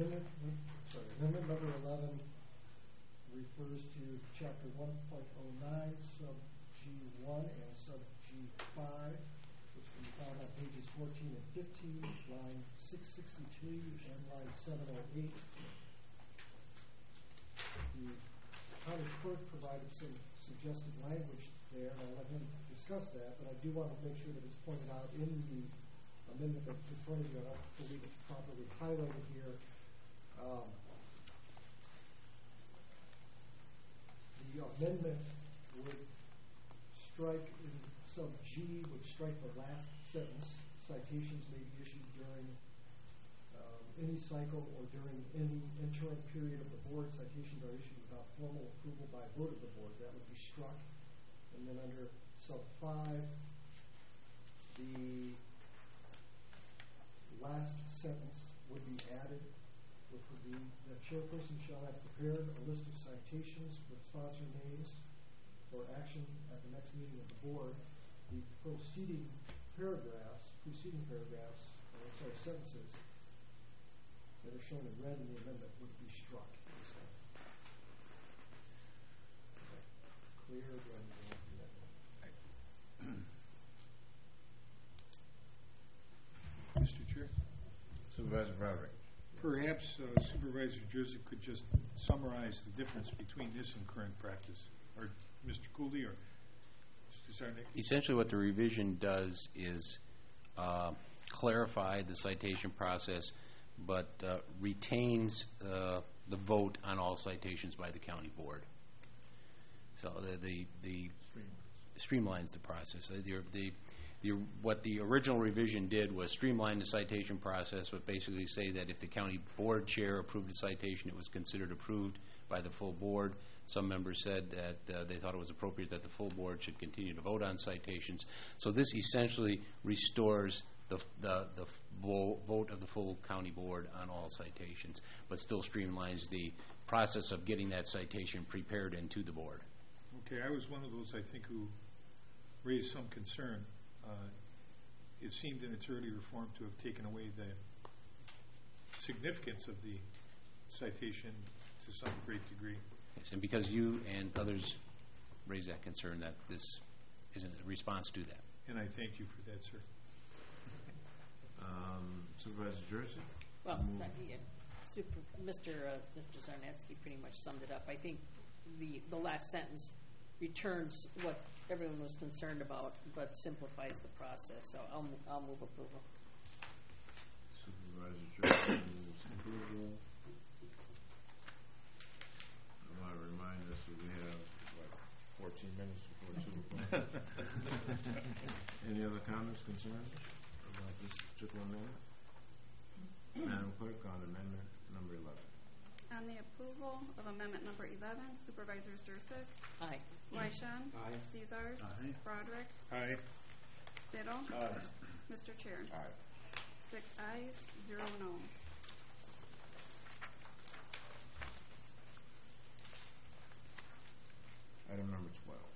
Amendment number 11 refers to Chapter 1.09, sub G1 and sub G5, which can be found on pages 14 and 15, line 663 and line 708. The county clerk provided some suggested language there, and I'll let him discuss that, but I do want to make sure that it's pointed out in the amendment that's in front of you, and I believe it's properly highlighted here. The amendment would strike in sub G, would strike the last sentence. Citations may be issued during any cycle or during any interim period of the board. Citations are issued without formal approval by vote of the board. That would be struck. And then under sub 5, the last sentence would be added, which would be the chairperson shall have prepared a list of citations with sponsor names for action at the next meeting of the board. The preceding paragraphs, sentences that are shown in red in the amendment would be struck. Is that clear? Mr. Chair. Supervisor Broderick. Perhaps Supervisor Jurczyk could just summarize the difference between this and current practice, or Mr. Cooley, or Mr. Sarnik. Essentially what the revision does is clarify the citation process, but retains the vote on all citations by the county board. So the streamlines the process. What the original revision did was streamline the citation process, but basically say that if the county board chair approved a citation, it was considered approved by the full board. Some members said that they thought it was appropriate that the full board should continue to vote on citations. So this essentially restores the vote of the full county board on all citations, but still streamlines the process of getting that citation prepared into the board. Okay, I was one of those, I think, who raised some concern. It seemed in its earlier form to have taken away the significance of the citation to some great degree. Yes, and because you and others raised that concern, that this is a response to that. And I thank you for that, sir. Supervisor Jurczyk? Well, Mr. Zarnetsky pretty much summed it up. I think the last sentence returns what everyone was concerned about, but simplifies the process. So I'll move approval. Supervisor Jurczyk moves approval. I want to remind us that we have, 14 minutes before 2 o'clock. Any other comments, concerns about this particular amendment? Madam Clerk, on amendment number 11. On the approval of amendment number 11, Supervisors Jurczyk. Aye. Wyshan. Aye. Caesars. Aye. Broderick. Aye. Biddle. Aye. Mr. Chair. Aye. 6 ayes, 0 noes. Item number 12.